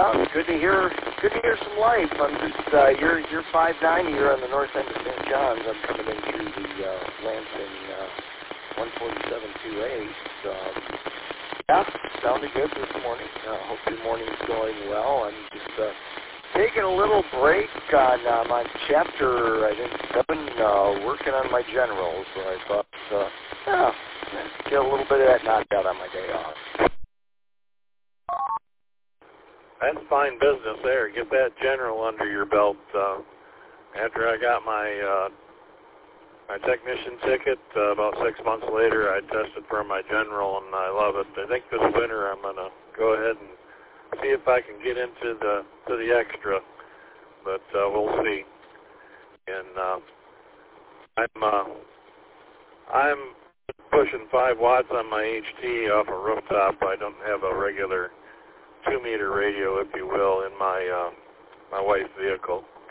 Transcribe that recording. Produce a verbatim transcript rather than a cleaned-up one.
Yeah, good to hear. Good to hear some life. I'm just uh, you're you're five ninety. You're on the north end of Saint John's. I'm coming in through the uh, Lansing uh, one forty-seven two eight. Um, yeah, sounded good this morning. Uh, hope your morning's going well. I'm just uh, taking a little break on uh, my chapter, I think seven, uh, working on my general. So I thought, uh, yeah, get a little bit of that knocked out on my day off. That's fine business there. Get that general under your belt. Uh, after I got my uh, my technician ticket, uh, about six months later, I tested for my general, and I love it. I think this winter I'm going to go ahead and see if I can get into the to the extra, but uh, we'll see. And uh, I'm uh, I'm pushing five watts on my H T off a rooftop. I don't have a regular two-meter radio, if you will, in my uh, my wife's vehicle.